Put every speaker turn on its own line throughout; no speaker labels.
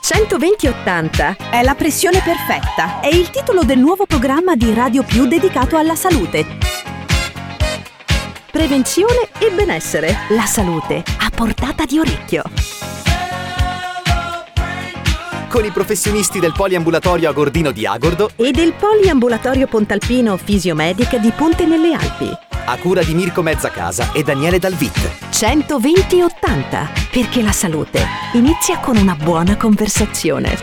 120/80 è la pressione perfetta. È il titolo del nuovo programma di Radio Più dedicato alla salute. Prevenzione e benessere. La salute a portata di orecchio.
Con i professionisti del Poliambulatorio Agordino di Agordo
E del Poliambulatorio Pontalpino Fisiomedic di Ponte nelle Alpi.
a cura di Mirko Mezzacasa e Daniele Dalvit.
120/80, perché la salute inizia con una buona conversazione.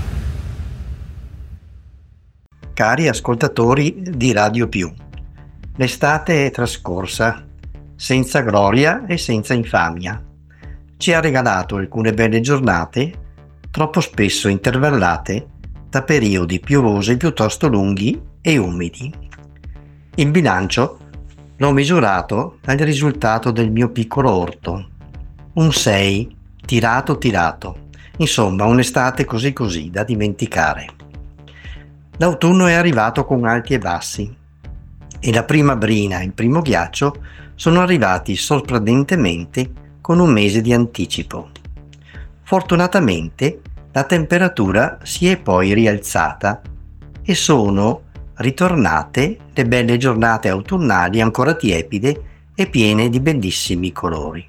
Cari ascoltatori di Radio Più, l'estate è trascorsa senza gloria e senza infamia. Ci ha regalato alcune belle giornate, troppo spesso intervallate da periodi piovosi piuttosto lunghi e umidi. Il bilancio l'ho misurato dal risultato del mio piccolo orto. Un 6, tirato. Insomma, un'estate così da dimenticare. L'autunno è arrivato con alti e bassi e la prima brina e il primo ghiaccio sono arrivati sorprendentemente con un mese di anticipo. Fortunatamente la temperatura si è poi rialzata e sono ritornate le belle giornate autunnali ancora tiepide e piene di bellissimi colori.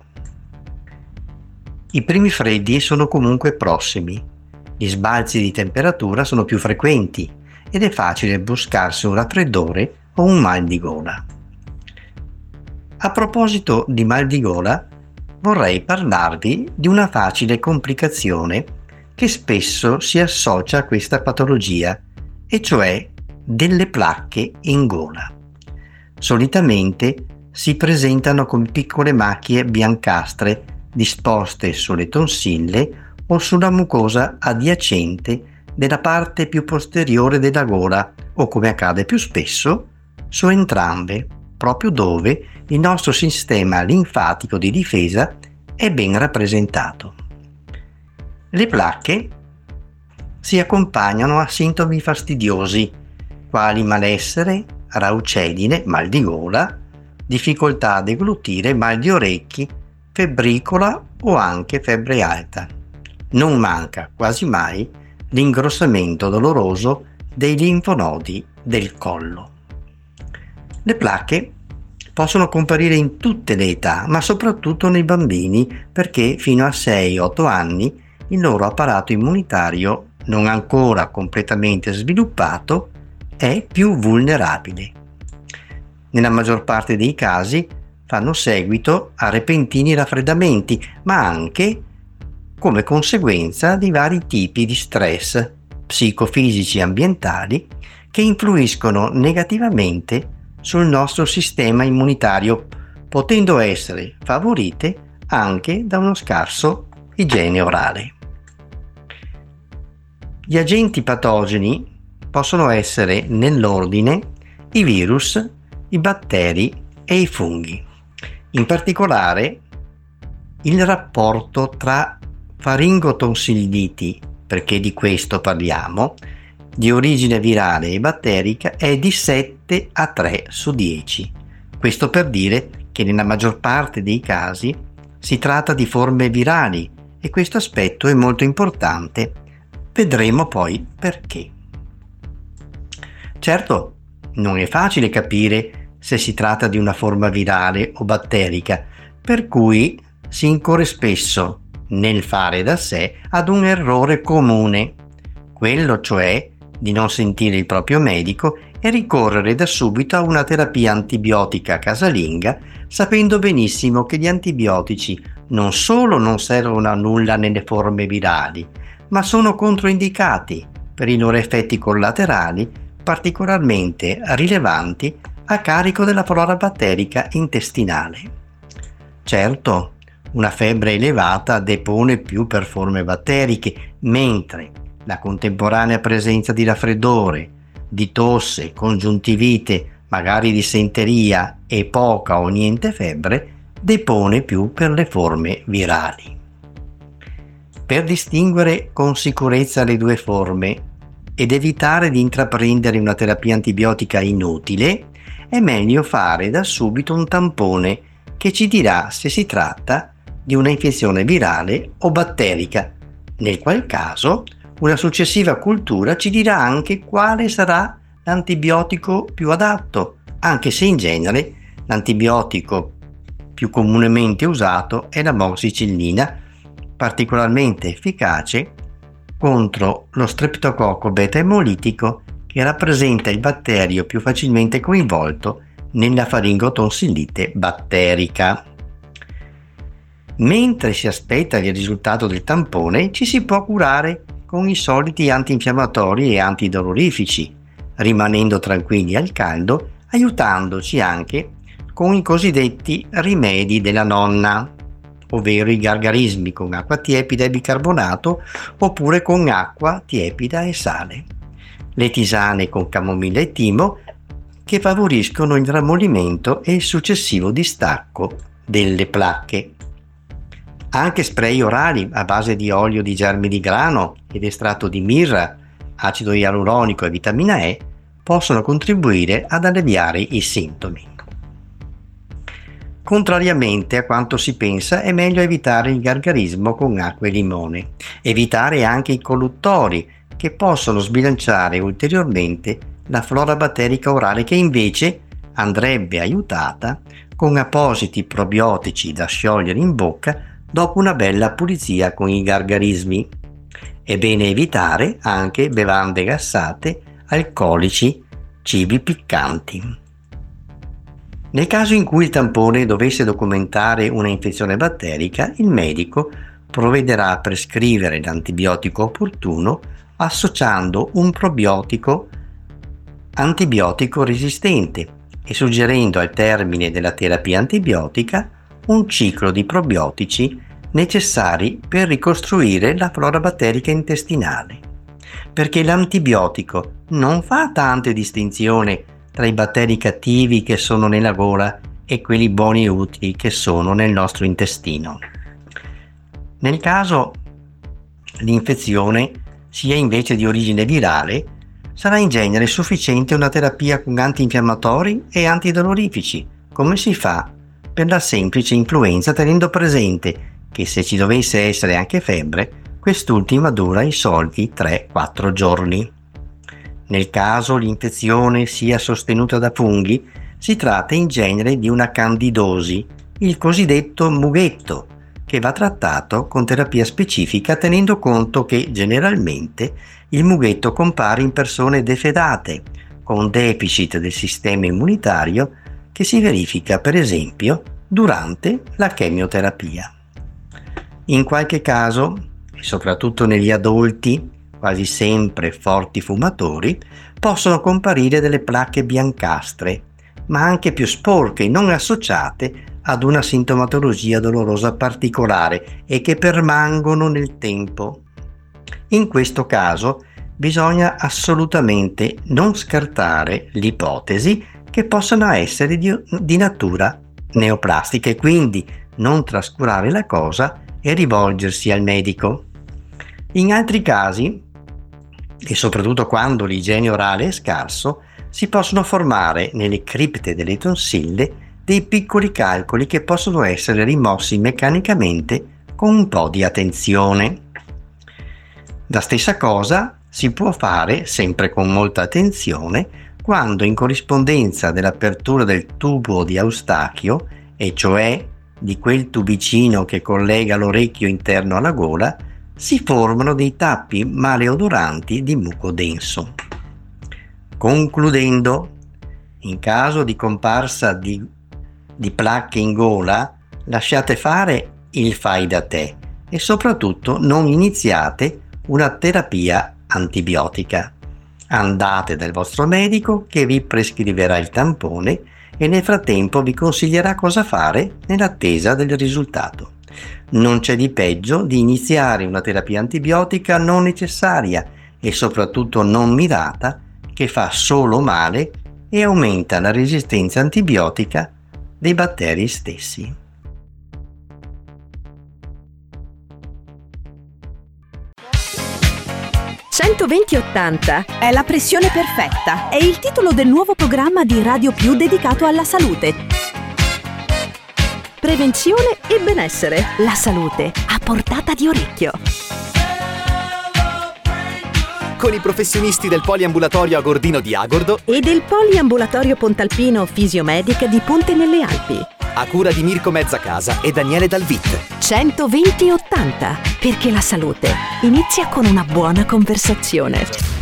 I primi freddi sono comunque prossimi, gli sbalzi di temperatura sono più frequenti ed è facile buscarsi un raffreddore o un mal di gola. A proposito di mal di gola, vorrei parlarvi di una facile complicazione che spesso si associa a questa patologia, e cioè delle placche in gola. Solitamente si presentano con piccole macchie biancastre disposte sulle tonsille o sulla mucosa adiacente della parte più posteriore della gola o, come accade più spesso, su entrambe, proprio dove il nostro sistema linfatico di difesa è ben rappresentato. Le placche si accompagnano a sintomi fastidiosi quali malessere, raucedine, mal di gola, difficoltà a deglutire, mal di orecchi, febbricola o anche febbre alta. Non manca quasi mai l'ingrossamento doloroso dei linfonodi del collo. Le placche possono comparire in tutte le età, ma soprattutto nei bambini, perché fino a 6-8 anni il loro apparato immunitario, non ancora completamente sviluppato, è più vulnerabile. Nella maggior parte dei casi fanno seguito a repentini raffreddamenti, ma anche come conseguenza di vari tipi di stress psicofisici e ambientali che influiscono negativamente sul nostro sistema immunitario, potendo essere favorite anche da uno scarso igiene orale. Gli agenti patogeni possono essere nell'ordine i virus, i batteri e i funghi. In particolare, il rapporto tra faringotonsilliti, perché di questo parliamo, di origine virale e batterica è di 7-3 su 10. Questo per dire che nella maggior parte dei casi si tratta di forme virali e questo aspetto è molto importante. Vedremo poi perché. Certo, non è facile capire se si tratta di una forma virale o batterica, per cui si incorre spesso nel fare da sé ad un errore comune, quello cioè di non sentire il proprio medico e ricorrere da subito a una terapia antibiotica casalinga, sapendo benissimo che gli antibiotici non solo non servono a nulla nelle forme virali, ma sono controindicati per i loro effetti collaterali particolarmente rilevanti a carico della flora batterica intestinale. Certo, una febbre elevata depone più per forme batteriche, mentre la contemporanea presenza di raffreddore, di tosse, congiuntivite, magari dissenteria e poca o niente febbre, depone più per le forme virali. Per distinguere con sicurezza le due forme ed evitare di intraprendere una terapia antibiotica inutile, è meglio fare da subito un tampone che ci dirà se si tratta di una infezione virale o batterica, nel qual caso una successiva cultura ci dirà anche quale sarà l'antibiotico più adatto, anche se in genere l'antibiotico più comunemente usato è l'amoxicillina, particolarmente efficace contro lo streptococco beta-emolitico, che rappresenta il batterio più facilmente coinvolto nella faringotonsillite batterica. Mentre si aspetta il risultato del tampone, ci si può curare con i soliti antinfiammatori e antidolorifici, rimanendo tranquilli al caldo, aiutandoci anche con i cosiddetti rimedi della nonna, ovvero i gargarismi con acqua tiepida e bicarbonato oppure con acqua tiepida e sale, le tisane con camomilla e timo che favoriscono il rammollimento e il successivo distacco delle placche. Anche spray orali a base di olio di germi di grano ed estratto di mirra, acido ialuronico e vitamina E possono contribuire ad alleviare i sintomi. Contrariamente a quanto si pensa, è meglio evitare il gargarismo con acqua e limone. Evitare anche i colluttori, che possono sbilanciare ulteriormente la flora batterica orale, che invece andrebbe aiutata con appositi probiotici da sciogliere in bocca dopo una bella pulizia con i gargarismi. È bene evitare anche bevande gassate, alcolici, cibi piccanti. Nel caso in cui il tampone dovesse documentare una infezione batterica, il medico provvederà a prescrivere l'antibiotico opportuno associando un probiotico antibiotico resistente e suggerendo al termine della terapia antibiotica un ciclo di probiotici necessari per ricostruire la flora batterica intestinale, perché l'antibiotico non fa tante distinzioni tra i batteri cattivi che sono nella gola e quelli buoni e utili che sono nel nostro intestino. Nel caso l'infezione sia invece di origine virale, sarà in genere sufficiente una terapia con antinfiammatori e antidolorifici, come si fa per la semplice influenza, tenendo presente che se ci dovesse essere anche febbre, quest'ultima dura i soliti 3-4 giorni. Nel caso l'infezione sia sostenuta da funghi, si tratta in genere di una candidosi, il cosiddetto mughetto, che va trattato con terapia specifica, tenendo conto che generalmente il mughetto compare in persone defedate, con deficit del sistema immunitario, che si verifica per esempio durante la chemioterapia. In qualche caso, e soprattutto negli adulti, quasi sempre forti fumatori, possono comparire delle placche biancastre, ma anche più sporche, non associate ad una sintomatologia dolorosa particolare e che permangono nel tempo. In questo caso bisogna assolutamente non scartare l'ipotesi che possano essere di natura neoplastica e quindi non trascurare la cosa e rivolgersi al medico. In altri casi, e soprattutto quando l'igiene orale è scarso, si possono formare nelle cripte delle tonsille dei piccoli calcoli che possono essere rimossi meccanicamente con un po' di attenzione. La stessa cosa si può fare, sempre con molta attenzione, quando in corrispondenza dell'apertura del tubo di Eustachio, e cioè di quel tubicino che collega l'orecchio interno alla gola, si formano dei tappi maleodoranti di muco denso. Concludendo, in caso di comparsa di placche in gola, lasciate fare il fai da te e soprattutto non iniziate una terapia antibiotica. Andate dal vostro medico che vi prescriverà il tampone e nel frattempo vi consiglierà cosa fare nell'attesa del risultato. Non c'è di peggio di iniziare una terapia antibiotica non necessaria e soprattutto non mirata, che fa solo male e aumenta la resistenza antibiotica dei batteri stessi.
«120/80» è la pressione perfetta. È il titolo del nuovo programma di Radio Più dedicato alla salute. Prevenzione e benessere. La salute a portata di orecchio.
con i professionisti del Poliambulatorio Agordino di Agordo
e del Poliambulatorio Pontalpino Fisiomedica di Ponte nelle Alpi.
a cura di Mirko Mezzacasa e Daniele Dalvit.
120-80, perché la salute inizia con una buona conversazione.